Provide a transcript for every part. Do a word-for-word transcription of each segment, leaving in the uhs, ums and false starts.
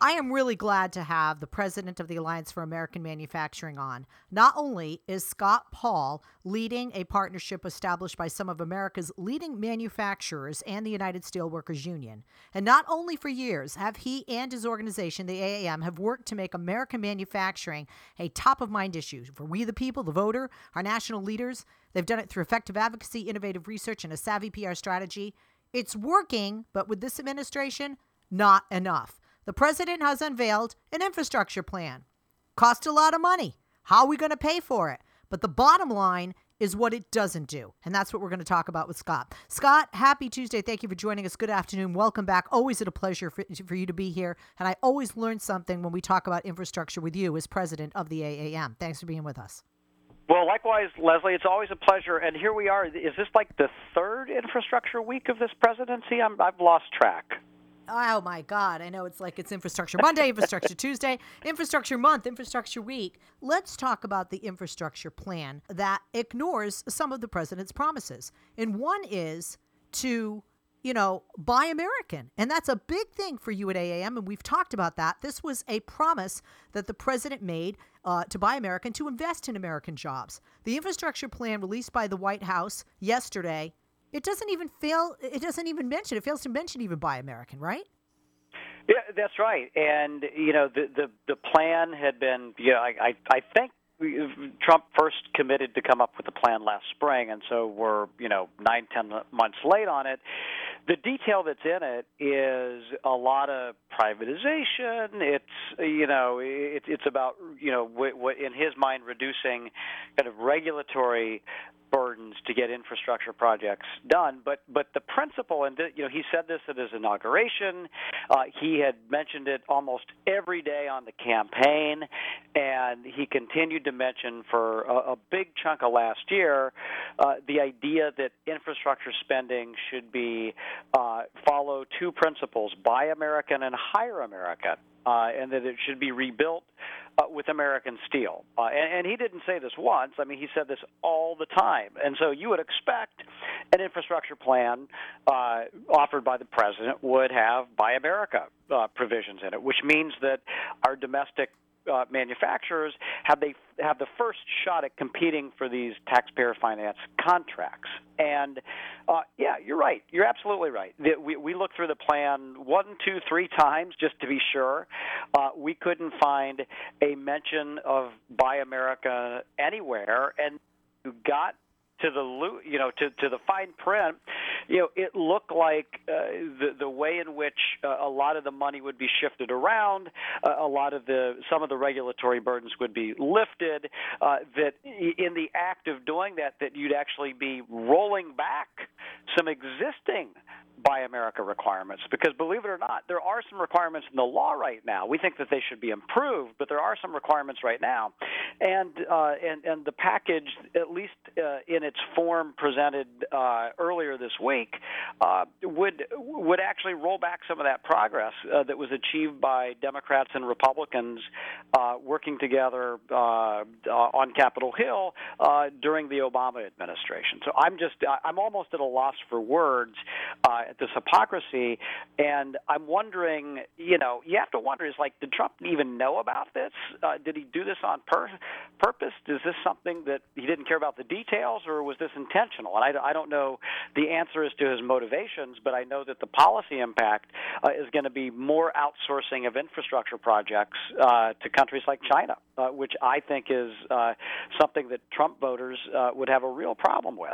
I am really glad to have the president of the Alliance for American Manufacturing on. Not only is Scott Paul leading a partnership established by some of America's leading manufacturers and the United Steelworkers Union, and not only for years have he and his organization, the A A M, have worked to make American manufacturing a top-of-mind issue for we the people, the voter, our national leaders. They've done it through effective advocacy, innovative research, and a savvy P R strategy. It's working, but with this administration, not enough. The president has unveiled an infrastructure plan. Cost a lot of money. How are we going to pay for it? But the bottom line is what it doesn't do. And that's what we're going to talk about with Scott. Scott, happy Tuesday. Thank you for joining us. Good afternoon. Welcome back. Always a pleasure for, for you to be here. And I always learn something when we talk about infrastructure with you as president of the A A M. Thanks for being with us. Well, likewise, Leslie, it's always a pleasure. And here we are. Is this like the third infrastructure week of this presidency? I'm, I've lost track. Oh, my God. I know it's like it's Infrastructure Monday, Infrastructure Tuesday, Infrastructure Month, Infrastructure Week. Let's talk about the infrastructure plan that ignores some of the president's promises. And one is to, you know, buy American. And that's a big thing for you at A A M. And we've talked about that. This was a promise that the president made uh, to buy American, to invest in American jobs. The infrastructure plan released by the White House yesterday, It doesn't even fail. It doesn't even mention. It fails to mention even Buy American, right? Yeah, that's right. And you know, the the, the plan had been. Yeah, I, I I think Trump first committed to come up with the plan last spring, and so we're you know nine ten months late on it. The detail that's in it is a lot of privatization. It's you know it, it's about you know what, what in his mind reducing kind of regulatory burdens to get infrastructure projects done, but but the principle, and you know, he said this at his inauguration. Uh, he had mentioned it almost every day on the campaign, and he continued to mention for a, a big chunk of last year uh, the idea that infrastructure spending should be uh, follow two principles: buy American and hire American. Uh, and that it should be rebuilt uh, with American steel. Uh, and, and he didn't say this once. I mean, he said this all the time. And so you would expect an infrastructure plan uh, offered by the president would have Buy America uh, provisions in it, which means that our domestic Uh, manufacturers have they have the first shot at competing for these taxpayer finance contracts. And uh, yeah, you're right. You're absolutely right. The, we we looked through the plan one, two, three times just to be sure. Uh, we couldn't find a mention of Buy America anywhere, and you got to the you know to, to the fine print. You know, it looked like uh, the the way in which uh, a lot of the money would be shifted around, uh, a lot of the some of the regulatory burdens would be lifted. Uh, that in the act of doing that, that you'd actually be rolling back some existing Buy America requirements, because believe it or not, there are some requirements in the law right now. We think that they should be improved, but there are some requirements right now, and uh, and and the package, at least uh, in its form presented uh, earlier this week, uh, would would actually roll back some of that progress uh, that was achieved by Democrats and Republicans uh, working together uh, on Capitol Hill uh, during the Obama administration. So I'm just I'm almost at a loss for words. Uh, This hypocrisy, and I'm wondering, you know, you have to wonder, is like, did Trump even know about this? Uh, did he do this on pur- purpose? Is this something that he didn't care about the details, or was this intentional? And I, I don't know the answer as to his motivations, but I know that the policy impact uh, is going to be more outsourcing of infrastructure projects uh, to countries like China, uh, which I think is uh, something that Trump voters uh, would have a real problem with.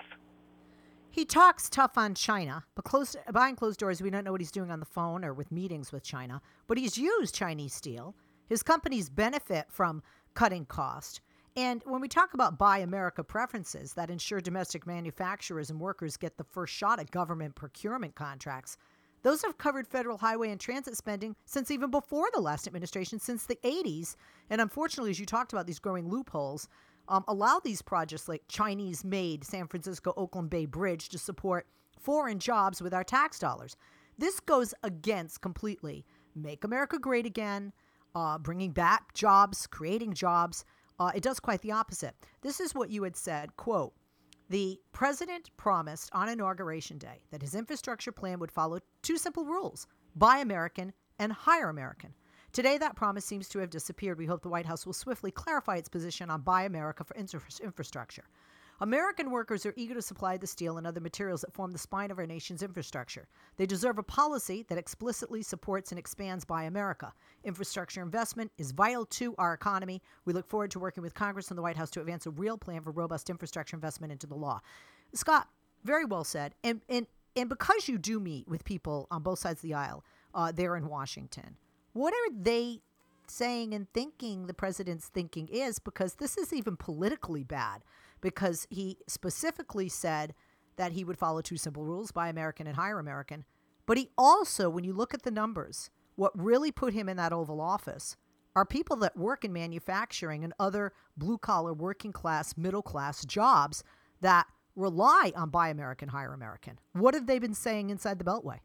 He talks tough on China, but close, behind closed doors, we don't know what he's doing on the phone or with meetings with China. But he's used Chinese steel. His companies benefit from cutting cost. And when we talk about Buy America preferences that ensure domestic manufacturers and workers get the first shot at government procurement contracts, those have covered federal highway and transit spending since even before the last administration, since the eighties. And unfortunately, as you talked about, these growing loopholes Um, allow these projects like Chinese-made San Francisco-Oakland Bay Bridge to support foreign jobs with our tax dollars. This goes against completely Make America Great Again, uh, bringing back jobs, creating jobs. Uh, it does quite the opposite. This is what you had said, quote, the president promised on Inauguration Day that his infrastructure plan would follow two simple rules: Buy American and hire American. Today, that promise seems to have disappeared. We hope the White House will swiftly clarify its position on Buy America for infrastructure. American workers are eager to supply the steel and other materials that form the spine of our nation's infrastructure. They deserve a policy that explicitly supports and expands Buy America. Infrastructure investment is vital to our economy. We look forward to working with Congress and the White House to advance a real plan for robust infrastructure investment into the law. Scott, very well said. And and, and because you do meet with people on both sides of the aisle uh, there in Washington, what are they saying and thinking the president's thinking is? Because this is even politically bad. Because he specifically said that he would follow two simple rules, buy American and hire American. But he also, when you look at the numbers, what really put him in that Oval Office are people that work in manufacturing and other blue-collar, working-class, middle-class jobs that rely on buy American, hire American. What have they been saying inside the Beltway?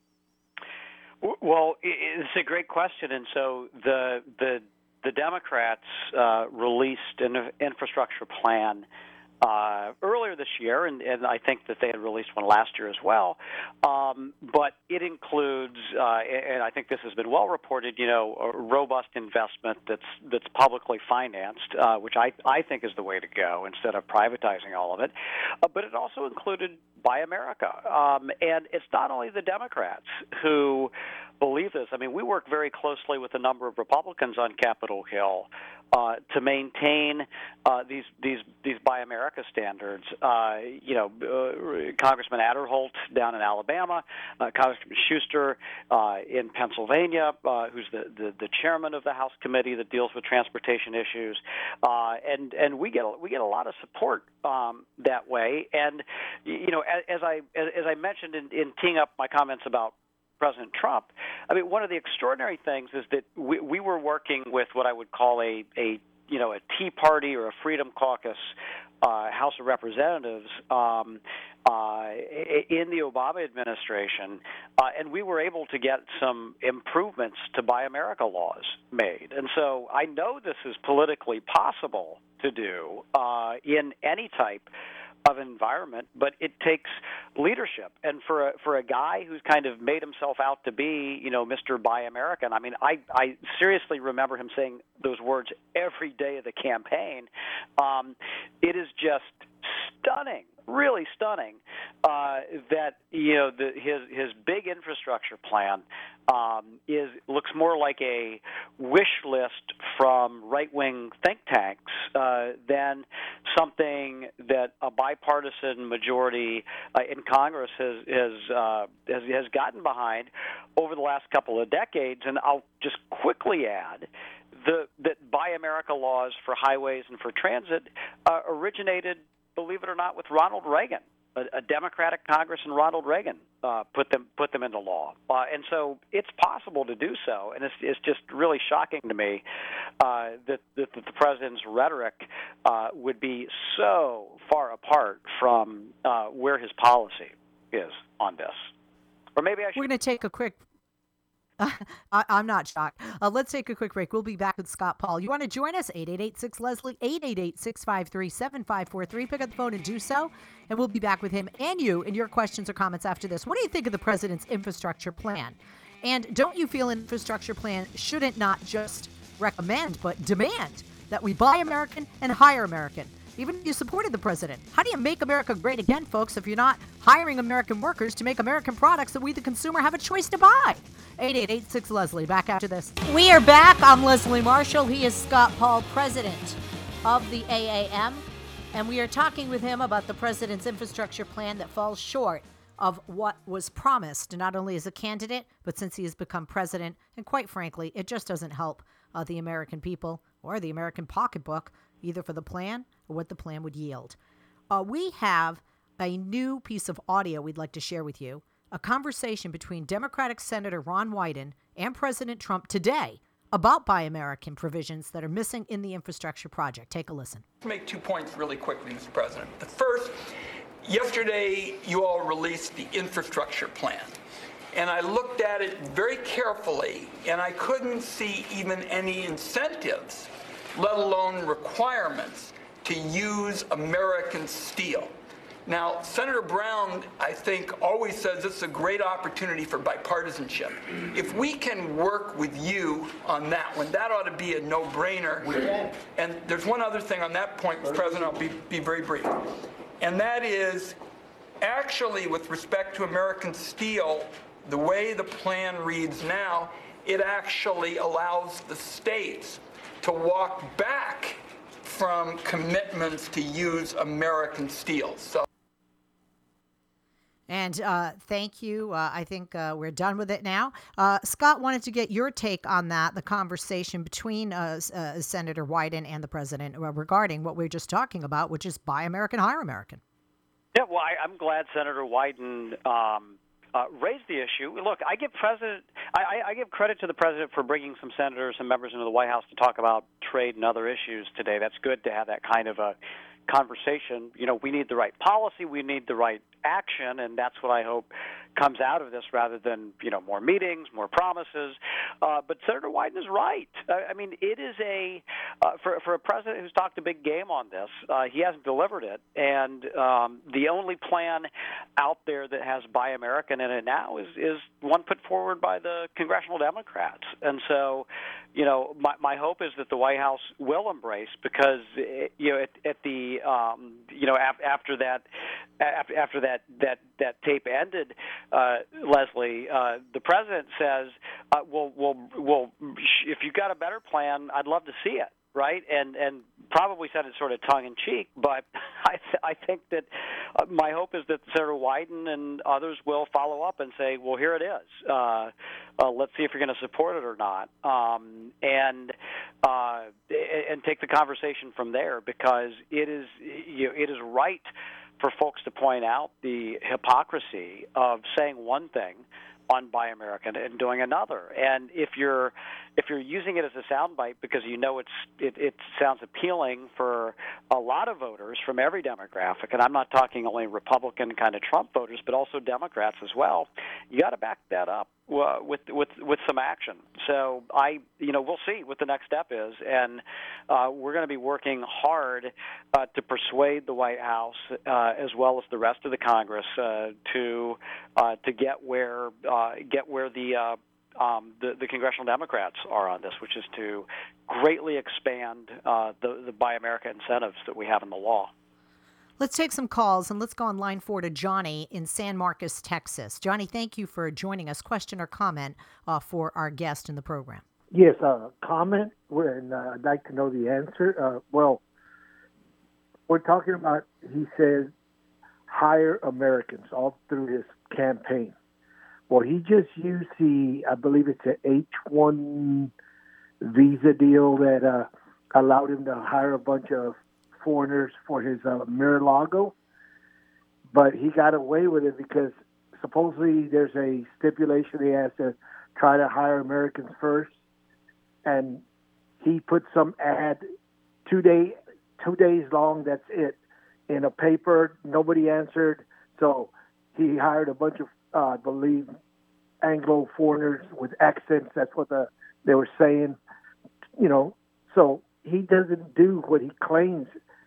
Well, it's a great question. And so the the The Democrats uh, released an infrastructure plan uh, earlier this year, and, and I think that they had released one last year as well. Um, but it includes, uh, and I think this has been well reported, you know, a robust investment that's that's publicly financed, uh, which I, I think is the way to go instead of privatizing all of it. Uh, but it also included Buy America. Um, and it's not only the Democrats who believe this. I mean, we work very closely with a number of Republicans on Capitol Hill uh, to maintain uh, these these these Buy America standards. Uh, you know, uh, Congressman Aderholt down in Alabama, uh, Congressman Schuster uh, in Pennsylvania, uh, who's the, the the chairman of the House committee that deals with transportation issues, uh, and and we get we get a lot of support um, that way. And you know, as, as I as, as I mentioned in, in teeing up my comments about President Trump, I mean, one of the extraordinary things is that we, we were working with what I would call a, a you know, a Tea Party or a Freedom Caucus uh, House of Representatives um, uh, in the Obama administration, uh, and we were able to get some improvements to Buy America laws made. And so I know this is politically possible to do uh, in any type of environment, but it takes leadership. And for a, for a guy who's kind of made himself out to be, you know, Mister Buy American, I mean, I, I seriously remember him saying those words every day of the campaign. Um, it is just stunning, really stunning, uh, that, you know, the, his his big infrastructure plan um, is looks more like a wish list from right-wing think tanks uh, than something that a bipartisan majority uh, in Congress has has, uh, has has gotten behind over the last couple of decades. And I'll just quickly add the that Buy America laws for highways and for transit uh, originated, believe it or not, with Ronald Reagan. A, a Democratic Congress and Ronald Reagan uh, put them put them into law, uh, and so it's possible to do so. And it's it's just really shocking to me uh, that, that that the president's rhetoric uh, would be so far apart from uh, where his policy is on this. Or maybe I should. We're going to take a quick. I, I'm not shocked. Uh, let's take a quick break. We'll be back with Scott Paul. You want to join us? eight eight eight, six, Leslie, eight eight eight, six five three, seven five four three. Pick up the phone and do so, and we'll be back with him and you and your questions or comments after this. What do you think of the president's infrastructure plan? And don't you feel an infrastructure plan shouldn't not just recommend, but demand that we buy American and hire American? Even if you supported the president. How do you make America great again, folks, if you're not hiring American workers to make American products that we, the consumer, have a choice to buy? eight eight eight, six, Leslie. Back after this. We are back. I'm Leslie Marshall. He is Scott Paul, president of the A A M. And we are talking with him about the president's infrastructure plan that falls short of what was promised, not only as a candidate, but since he has become president. And quite frankly, it just doesn't help uh, the American people or the American pocketbook, either for the plan or what the plan would yield. Uh, we have a new piece of audio we'd like to share with you, a conversation between Democratic Senator Ron Wyden and President Trump today about Buy American provisions that are missing in the infrastructure project. Take a listen. I'll make two points really quickly, Mister President. The first, yesterday you all released the infrastructure plan. And I looked at it very carefully, and I couldn't see even any incentives, let alone requirements, to use American steel. Now, Senator Brown, I think, always says this is a great opportunity for bipartisanship. If we can work with you on that one, that ought to be a no-brainer. We can. And there's one other thing on that point, Mister President, I'll be, be very brief. And that is, actually, with respect to American Steel, the way the plan reads now, it actually allows the states to walk back from commitments to use American steel. So. And uh, thank you. Uh, I think uh, we're done with it now. Uh, Scott wanted to get your take on that, the conversation between uh, uh, Senator Wyden and the president regarding what we we're just talking about, which is Buy American, Hire American. Yeah, well, I, I'm glad Senator Wyden um, uh, raised the issue. Look, I give president, I, I give credit to the president for bringing some senators and members into the White House to talk about trade and other issues today. That's good to have that kind of a conversation. You know, we need the right policy, we need the right action, and that's what I hope comes out of this rather than, you know, more meetings, more promises. Uh, but Senator Wyden is right. I, I mean, it is a, uh, for, for a president who's talked a big game on this, uh, he hasn't delivered it. And um, the only plan out there that has Buy American in it now is, is one put forward by the congressional Democrats. And so, you know, my, my hope is that the White House will embrace, because, you know, at, at the, um, you know, af- after that, after, after that, that, that tape ended, uh, Leslie, uh, the president says, uh, well, well, well, if you've got a better plan, I'd love to see it. Right, and and probably said it sort of tongue in cheek, but I th- I think that uh, my hope is that Senator Wyden and others will follow up and say, well, here it is. Uh, uh, let's see if you're going to support it or not, um, and uh, and take the conversation from there, because it is you know, it is right for folks to point out the hypocrisy of saying one thing on Buy American and doing another. And if you're if you're using it as a soundbite because you know it's it, it sounds appealing for a lot of voters from every demographic, and I'm not talking only Republican kind of Trump voters, but also Democrats as well, you got to back that up uh, with with with some action. So I, you know, we'll see what the next step is, and uh, we're going to be working hard uh, to persuade the White House uh, as well as the rest of the Congress uh, to uh, to get where uh, get where the uh, Um, the, the congressional Democrats are on this, which is to greatly expand uh, the, the Buy America incentives that we have in the law. Let's take some calls, and let's go on line four to Johnny in San Marcos, Texas. Johnny, thank you for joining us. Question or comment uh, for our guest in the program? Yes, uh, comment, and uh, I'd like to know the answer. Uh, well, we're talking about, he says, hire Americans all through his campaign. Well, he just used the, I believe it's an H one visa deal that uh, allowed him to hire a bunch of foreigners for his uh, Mar-a-Lago. But he got away with it because supposedly there's a stipulation he has to try to hire Americans first. And he put some ad, two day, two days long, that's it, in a paper. Nobody answered. So he hired a bunch of Uh, I believe Anglo foreigners with accents. That's what the, they were saying. You know, so he doesn't do what he claims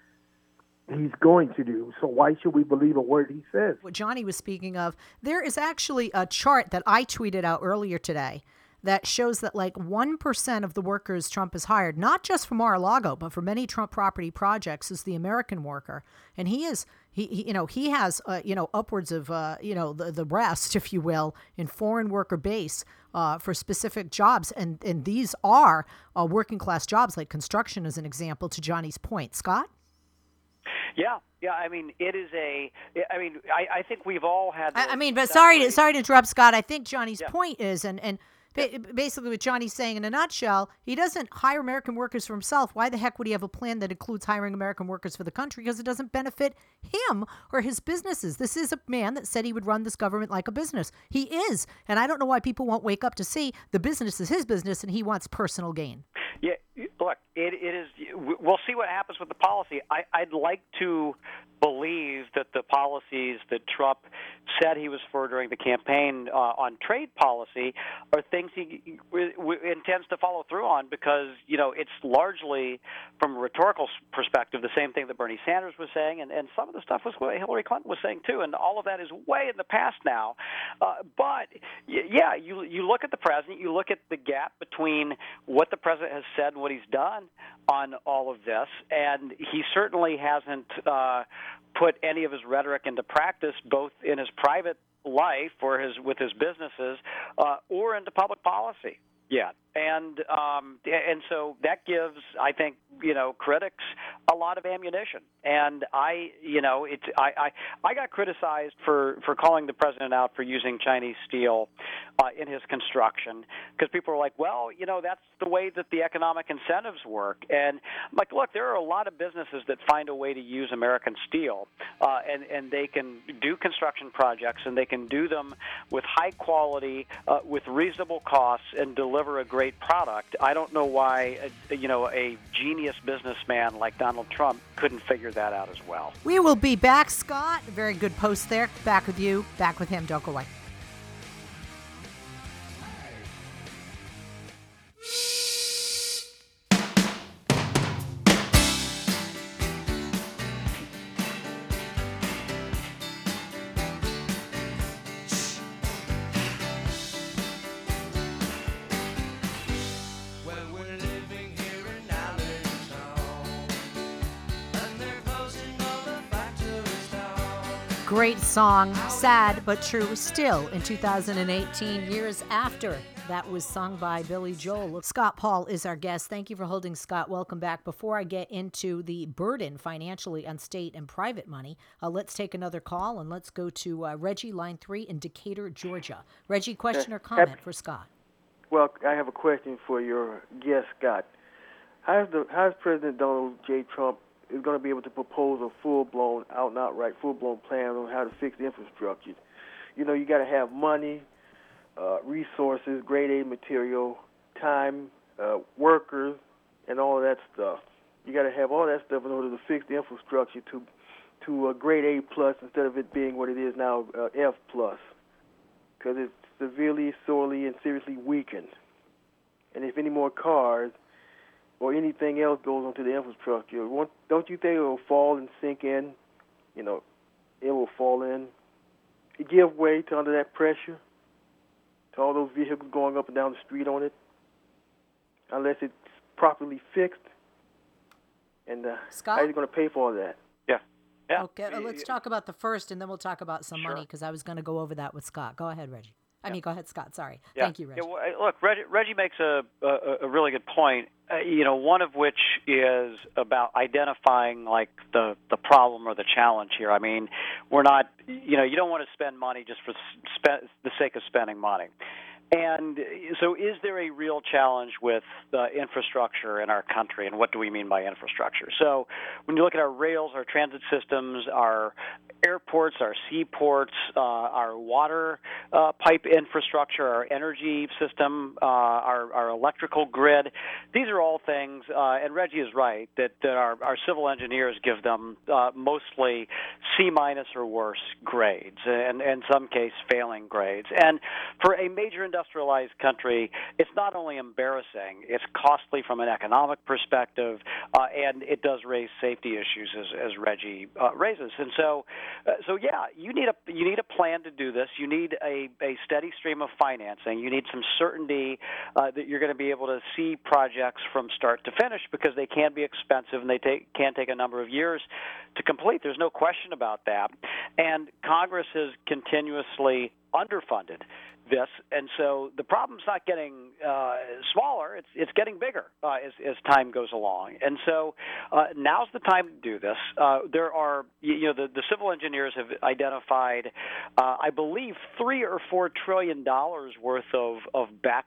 he's going to do. So why should we believe a word he says? What Johnny was speaking of, there is actually a chart that I tweeted out earlier today that shows that like one percent of the workers Trump has hired, not just from Mar-a-Lago, but for many Trump property projects, is the American worker. And he is, he, he you know, he has, uh, you know, upwards of, uh, you know, the, the rest, if you will, in foreign worker base uh, for specific jobs. And, and these are uh, working class jobs, like construction as an example, to Johnny's point. Scott? Yeah, yeah. I mean, it is a. I mean, I, I think we've all had. I, I mean, but sorry to sorry to interrupt, Scott. I think Johnny's yeah. point is, and and ba- basically what Johnny's saying in a nutshell, he doesn't hire American workers for himself. Why the heck would he have a plan that includes hiring American workers for the country? Because it doesn't benefit him or his businesses. This is a man that said he would run this government like a business. He is, and I don't know why people won't wake up to see the business is his business and he wants personal gain. Yeah, look, it, it is. We'll see what happens with the policy. I, I'd like to believe that the policies that Trump said he was for during the campaign uh, on trade policy are things he w- w- intends to follow through on, because you know it's largely, from a rhetorical perspective, the same thing that Bernie Sanders was saying, and, and some of the stuff was what Hillary Clinton was saying too, and all of that is way in the past now. Uh, but yeah, you you look at the president, you look at the gap between what the president has said and what he's done on all of this, and he certainly hasn't uh, put any of his rhetoric into practice, both in his private life or his with his businesses uh, or into public policy yet. And um, and so that gives, I think, you know, critics a lot of ammunition. And I, you know, it's I, I, I got criticized for, for calling the president out for using Chinese steel uh, in his construction, because people were like, well, you know, that's the way that the economic incentives work. And I'm like, look, there are a lot of businesses that find a way to use American steel, uh, and and they can do construction projects, and they can do them with high quality, uh, with reasonable costs, and deliver a great product. I don't know why, uh, you know, a genius businessman like Donald Trump couldn't figure that out as well. We will be back, Scott. Very good post there. Back with you. Back with him. Don't go away. Great song, sad but true still in two thousand eighteen, years after that was sung by Billy Joel. Scott Paul is our guest. Thank you for holding, Scott. Welcome back. Before I get into the burden financially on state and private money, uh, let's take another call, and let's go to uh, Reggie, line three in Decatur, Georgia. Reggie, question or comment for Scott? Well, I have a question for your guest, Scott. How's the how's President Donald J. Trump is going to be able to propose a full-blown, out and outright, full-blown plan on how to fix the infrastructure? You know, you got to have money, uh, resources, grade A material, time, uh, workers, and all of that stuff. You got to have all that stuff in order to fix the infrastructure to to a grade A plus instead of it being what it is now, uh, F plus, because it's severely, sorely, and seriously weakened. And if any more cars or anything else goes onto the infrastructure, don't you think it will fall and sink in? You know, it will fall in. It give way to under that pressure, to all those vehicles going up and down the street on it, unless it's properly fixed. And uh, Scott? how are you going to pay for all that? Yeah. Yeah. Okay, uh, let's talk about the first, and then we'll talk about some Sure. money, because I was going to go over that with Scott. Go ahead, Reggie. I mean, go ahead, Scott. Sorry. Yeah. Thank you, Reggie. Yeah, well, look, Reggie, Reggie makes a, a, a really good point. Uh, you know, one of which is about identifying like the the problem or the challenge here. I mean, we're not, you know, you don't want to spend money just for spe- the sake of spending money. And so is there a real challenge with uh, infrastructure in our country, and what do we mean by infrastructure? So when you look at our rails, our transit systems, our airports, our seaports, uh, our water uh, pipe infrastructure, our energy system, uh, our, our electrical grid, these are all things, uh, and Reggie is right, that, that our, our civil engineers give them uh, mostly C-minus or worse grades, and in some case failing grades. And for a major industrialized country, it's not only embarrassing, it's costly from an economic perspective, uh, and it does raise safety issues, as, as Reggie uh, raises. And so, uh, so yeah, you need a you need a plan to do this. You need a, a steady stream of financing. You need some certainty uh, that you're going to be able to see projects from start to finish, because they can be expensive and they take, can take a number of years to complete. There's no question about that. And Congress has continuously underfunded this, and so the problem's not getting uh, smaller; it's it's getting bigger uh, as as time goes along. And so uh, now's the time to do this. Uh, there are, you know, the, the civil engineers have identified, uh, I believe, three or four trillion dollars worth of of backlog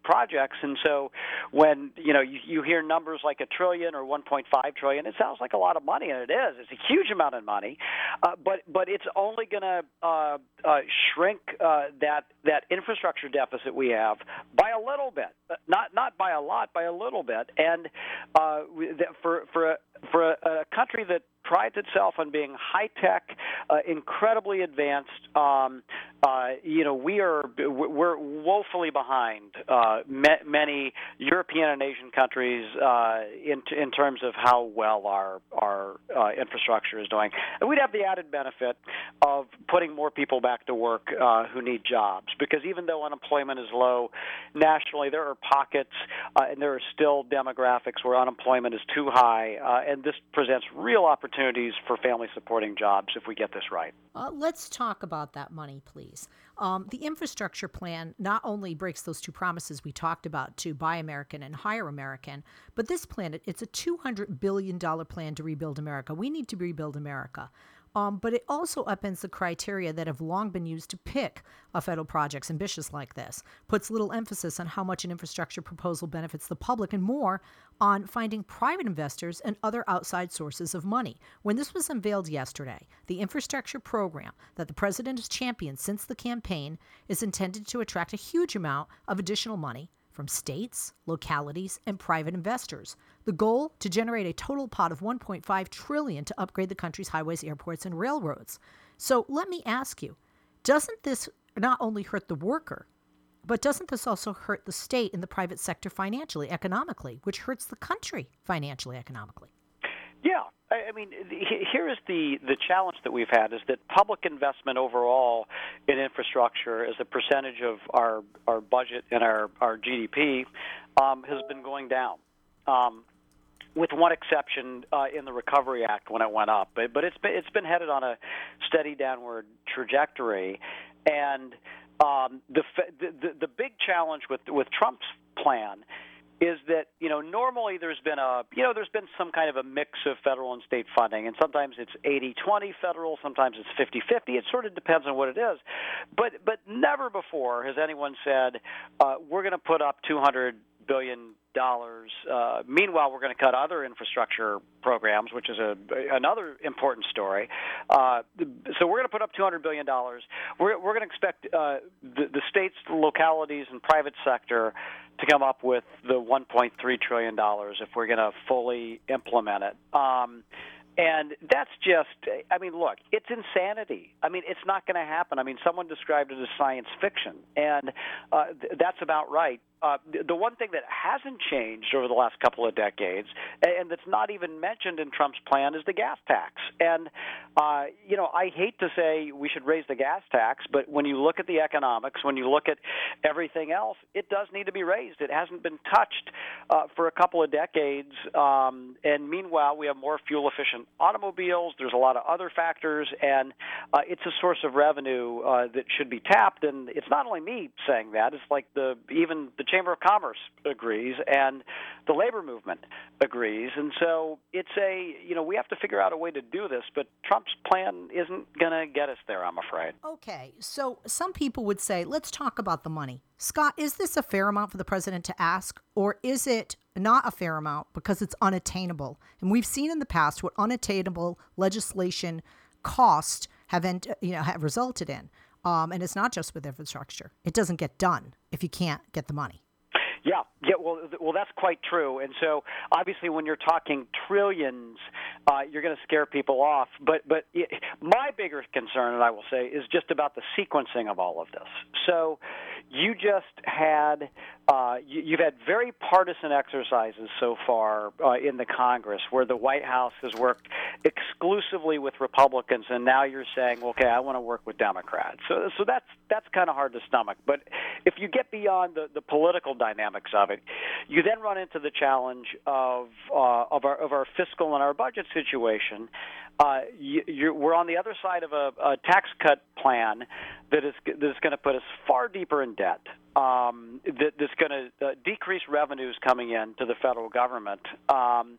projects. And so when, you know, you, you hear numbers like a trillion or one point five trillion, it sounds like a lot of money, and it is. It's a huge amount of money, uh, but but it's only going to uh, uh, shrink uh, that that infrastructure deficit we have by a little bit, not not by a lot, by a little bit. And uh, for for a, for a, a country that prides itself on being high tech, uh, incredibly advanced. Um, uh, you know, we are we're woefully behind uh, ma- many European and Asian countries uh, in in terms of how well our our uh, infrastructure is doing. And we'd have the added benefit of putting more people back to work uh, who need jobs, because even though unemployment is low nationally, there are pockets uh, and there are still demographics where unemployment is too high, uh, and this presents real opportunities for family-supporting jobs if we get this right. Uh, let's talk about that money, please. Um, the infrastructure plan not only breaks those two promises we talked about to Buy American and Hire American, but this plan, it's a two hundred billion dollars plan to rebuild America. We need to rebuild America. Um, but it also upends the criteria that have long been used to pick uh, federal projects ambitious like this, puts little emphasis on how much an infrastructure proposal benefits the public, and more on finding private investors and other outside sources of money. When this was unveiled yesterday, the infrastructure program that the president has championed since the campaign is intended to attract a huge amount of additional money from states, localities, and private investors. The goal, to generate a total pot of one point five trillion dollars to upgrade the country's highways, airports, and railroads. So let me ask you, doesn't this not only hurt the worker, but doesn't this also hurt the state and the private sector financially, economically, which hurts the country financially, economically? Yeah. I mean, here is the, the challenge that we've had, is that public investment overall in infrastructure as a percentage of our, our budget and our, our G D P um, has been going down, um, with one exception uh, in the Recovery Act when it went up. But, but it's been, it's been headed on a steady downward trajectory. And um, the, the the big challenge with with Trump's plan is that, you know, normally there's been a, you know, there's been some kind of a mix of federal and state funding, and sometimes it's eighty twenty federal, sometimes it's fifty fifty. It sort of depends on what it is. But but never before has anyone said, uh, we're going to put up two hundred billion dollars. Uh, meanwhile, we're going to cut other infrastructure programs, which is a another important story. Uh, so we're going to put up two hundred billion dollars. We're, we're going to expect uh, the, the states, the localities, and private sector to come up with the one point three trillion dollars if we're going to fully implement it. Um, And that's just, I mean, look, it's insanity. I mean, it's not going to happen. I mean, someone described it as science fiction, and uh, th- that's about right. Uh, the one thing that hasn't changed over the last couple of decades, and that's not even mentioned in Trump's plan, is the gas tax. And, uh, you know, I hate to say we should raise the gas tax, but when you look at the economics, when you look at everything else, it does need to be raised. It hasn't been touched uh, for a couple of decades. Um, and meanwhile, we have more fuel-efficient automobiles. There's a lot of other factors, and uh, it's a source of revenue uh, that should be tapped. And it's not only me saying that. It's like the even the Chamber of Commerce agrees, and the labor movement agrees. And so it's a, you know, we have to figure out a way to do this, but Trump's plan isn't going to get us there, I'm afraid. Okay, so some people would say, let's talk about the money. Scott, is this a fair amount for the president to ask, or is it not a fair amount because it's unattainable? And we've seen in the past what unattainable legislation costs have, ent- you know, have resulted in. Um, and it's not just with infrastructure. It doesn't get done if you can't get the money. Yeah, yeah. Well, well, that's quite true. And so, obviously, when you're talking trillions, uh, you're going to scare people off. But, but it, my bigger concern, and I will say, is just about the sequencing of all of this. So, you just had uh, you, you've had very partisan exercises so far uh, in the Congress, where the White House has worked exclusively with Republicans, and now you're saying, okay, I want to work with Democrats. So, so that's that's kind of hard to stomach. But if you get beyond the, the political dynamics of it, you then run into the challenge of uh, of our of our fiscal and our budget situation. Uh, you, you're, we're on the other side of a, a tax cut plan that is that is going to put us far deeper in debt. Um, that, that's going to uh, decrease revenues coming in to the federal government, um,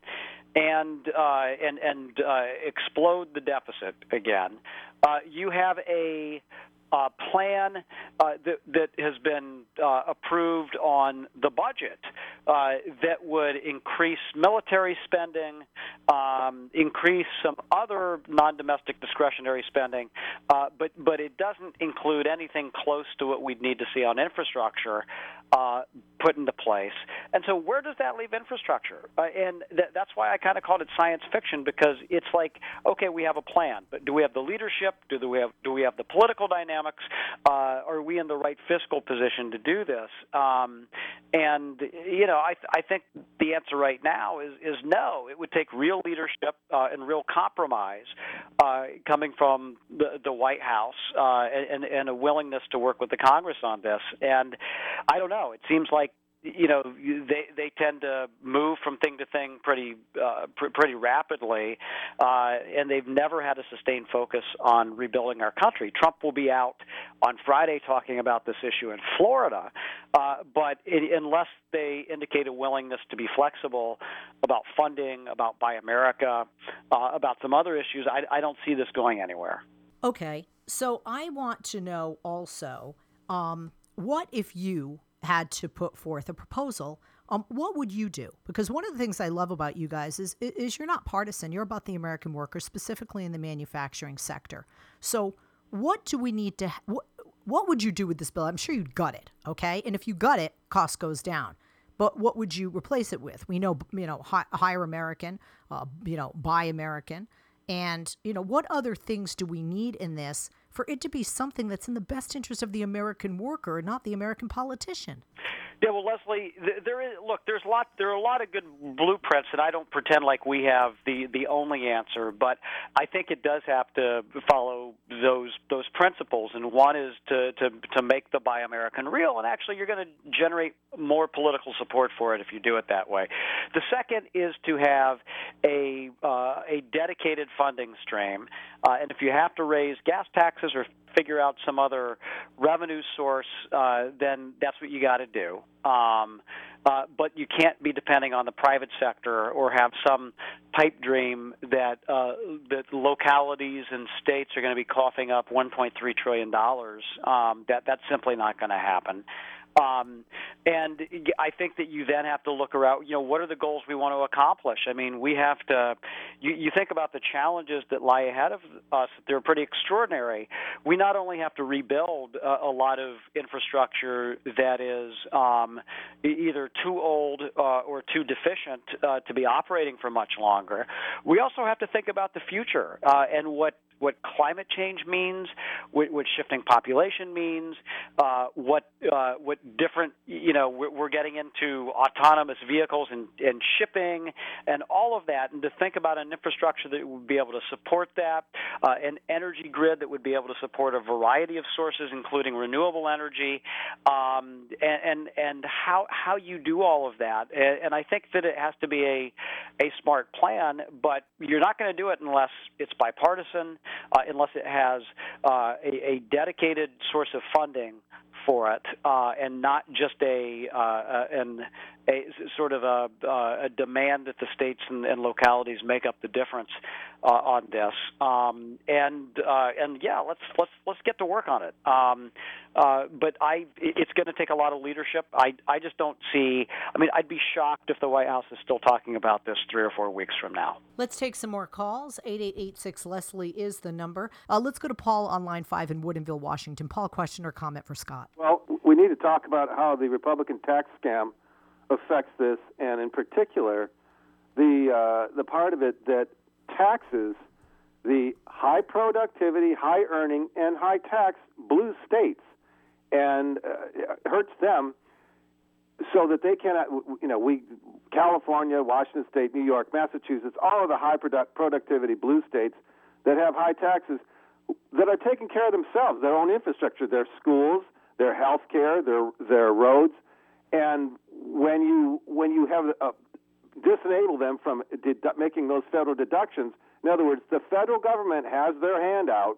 and uh, and and uh, explode the deficit again. Uh, you have a uh, plan uh, that, that has been uh, approved on the budget uh, that would increase military spending, um, increase some other non-domestic discretionary spending, uh, but but it doesn't include anything close to what we'd need to see on infrastructure uh, put into place. And so where does that leave infrastructure? Uh, and th- that's why I kind of called it science fiction, because it's like, okay, we have a plan, but do we have the leadership? Do we have do we have the political dynamics? Uh, are we in the right fiscal position to do this? Um, and you know, I th- I think the answer right now is is no. It would take real leadership uh, and real compromise uh, coming from the, the White House uh, and, and a willingness to work with the Congress on this. And I don't know. It seems like, you know, they they tend to move from thing to thing pretty uh, pr- pretty rapidly, uh, and they've never had a sustained focus on rebuilding our country. Trump will be out on Friday talking about this issue in Florida, uh, but it, unless they indicate a willingness to be flexible about funding, about Buy America, uh, about some other issues, I, I don't see this going anywhere. Okay, so I want to know also, um, what if you had to put forth a proposal, um, what would you do? Because one of the things I love about you guys is is you're not partisan. You're about the American worker, specifically in the manufacturing sector. So what do we need to, what, what would you do with this bill? I'm sure you'd gut it, okay? And if you gut it, cost goes down. But what would you replace it with? We know, you know, hi, hire American, uh, you know, buy American. And, you know, what other things do we need in this for it to be something that's in the best interest of the American worker, not the American politician? Yeah, well, Leslie, there is look. There's a lot. There are a lot of good blueprints, and I don't pretend like we have the, the only answer. But I think it does have to follow those those principles. And one is to to, to make the Buy American real. And actually, you're going to generate more political support for it if you do it that way. The second is to have a uh, a dedicated funding stream. Uh, and if you have to raise gas taxes or figure out some other revenue source, uh, then that's what you got to do. Um, uh, but you can't be depending on the private sector or have some pipe dream that uh, that localities and states are going to be coughing up one point three trillion dollars. Um, that that's simply not going to happen. Um, and I think that you then have to look around, you know, what are the goals we want to accomplish? I mean, we have to, you, you think about the challenges that lie ahead of us, they're pretty extraordinary. We not only have to rebuild a, a lot of infrastructure that is um, either too old uh, or too deficient uh, to be operating for much longer, we also have to think about the future uh, and what what climate change means, what, what shifting population means, uh, what uh, what different, you know, we're, we're getting into autonomous vehicles and, and shipping and all of that, and to think about an infrastructure that would be able to support that, uh, an energy grid that would be able to support a variety of sources, including renewable energy, um, and, and and how how you do all of that. And, and I think that it has to be a a smart plan, but you're not going to do it unless it's bipartisan. Uh, unless it has uh, a, a dedicated source of funding for it, uh, and not just a uh, uh, an a sort of a, uh, a demand that the states and, and localities make up the difference uh, on this. Um, and uh, and yeah, let's let's let's get to work on it. Um, uh, but I, it's going to take a lot of leadership. I I just don't see. I mean, I'd be shocked if the White House is still talking about this three or four weeks from now. Let's take some more calls. eight eight eight six Leslie is the number. Uh, let's go to Paul on line five in Woodinville, Washington. Paul, question or comment for Scott? Well, we need to talk about how the Republican tax scam affects this, and in particular, the uh, the part of it that taxes the high productivity, high earning, and high tax blue states, and uh, hurts them so that they cannot. You know, we California, Washington State, New York, Massachusetts, all of the high produ- productivity blue states that have high taxes that are taking care of themselves, their own infrastructure, their schools, their health care, their their roads. And when you when you have uh, disenable them from dedu- making those federal deductions, in other words, the federal government has their hand out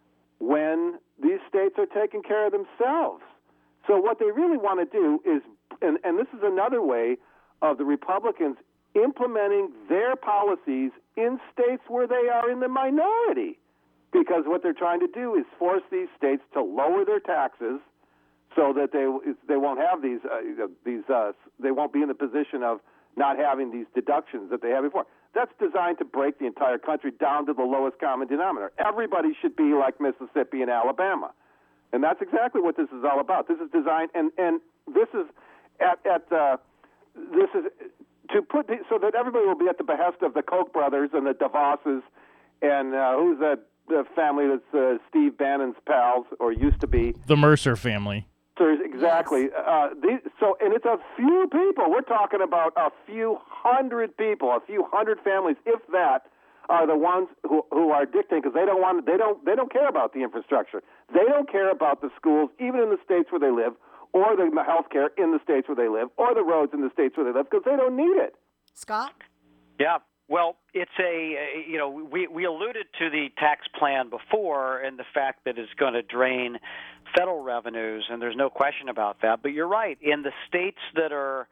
when these states are taking care of themselves. So what they really want to do is, and, and this is another way of the Republicans implementing their policies in states where they are in the minority. because what they're trying to do is force these states to lower their taxes so that they they won't have these uh, these uh, they won't be in the position of not having these deductions that they had before. That's designed to break the entire country down to the lowest common denominator. Everybody should be like Mississippi and Alabama, and that's exactly what this is all about. This is designed, and and this is at at uh, this is to put the, so that everybody will be at the behest of the Koch brothers and the DeVosses, and uh, who's that the family that's uh, Steve Bannon's pals or used to be, the Mercer family. Exactly. Yes. Uh, these, so, and it's a few people. We're talking about a few hundred people, a few hundred families, if that, are the ones who who are dictating because they don't want. They don't. They don't care about the infrastructure. They don't care about the schools, even in the states where they live, or the health care in the states where they live, or the roads in the states where they live, because they don't need it. Scott? Yeah. Well, it's a, you know, we, we alluded to the tax plan before and the fact that it's going to drain federal revenues, and there's no question about that. But you're right. In the states that are,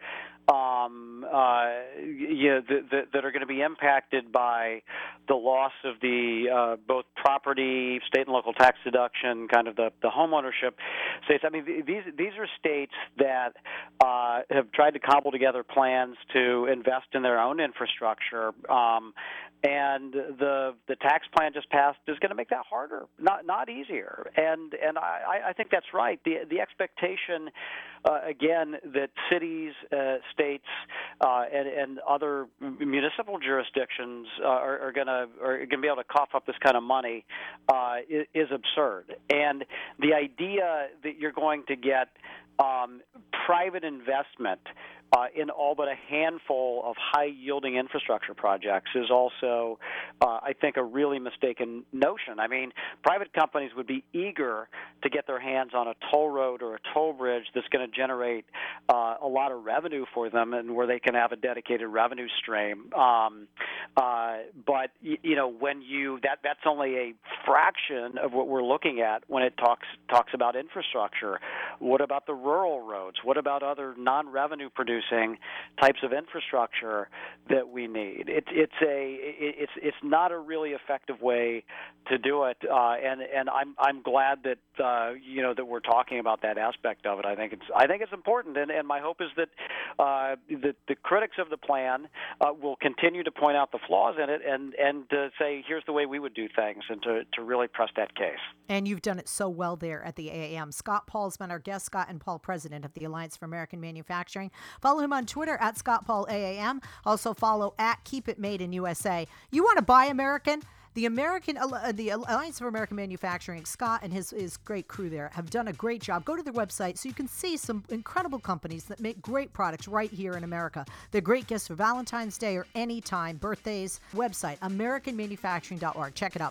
um, uh, you know, the, the, that are going to be impacted by the loss of the uh, both property, state and local tax deduction, kind of the, the home ownership states. I mean, these these are states that uh, have tried to cobble together plans to invest in their own infrastructure. Um, and the the tax plan just passed is going to make that harder, not not easier. And and I, I think that's right. The the expectation, uh, again, that cities, uh, states, uh, and and other municipal jurisdictions uh, are, are going to are going to be able to cough up this kind of money uh, is, is absurd. And the idea that you're going to get um, private investment Uh, in all but a handful of high-yielding infrastructure projects is also, uh, I think, a really mistaken notion. I mean, private companies would be eager to get their hands on a toll road or a toll bridge that's going to generate uh, a lot of revenue for them and where they can have a dedicated revenue stream. Um, uh, but, y- you know, when you that that's only a fraction of what we're looking at when it talks talks about infrastructure. What about the rural roads? What about other non-revenue producing types of infrastructure that we need? It's it's a it's it's not a really effective way to do it, uh, and and I'm I'm glad that uh, you know that we're talking about that aspect of it. I think it's I think it's important, and, and my hope is that uh, the the critics of the plan uh, will continue to point out the flaws in it and and to say here's the way we would do things, and to to really press that case. And you've done it so well there at the A A M. Scott Paul's been our guest. Scott and Paul, president of the Alliance for American Manufacturing. Follow him on Twitter at Scott Paul A A M. Also follow at Keep It Made in U S A. You want to buy American? The American, uh, the Alliance for American Manufacturing, Scott and his, his great crew there have done a great job. Go to their website so you can see some incredible companies that make great products right here in America. They're great gifts for Valentine's Day or any time, birthdays. Website, american manufacturing dot org. Check it out.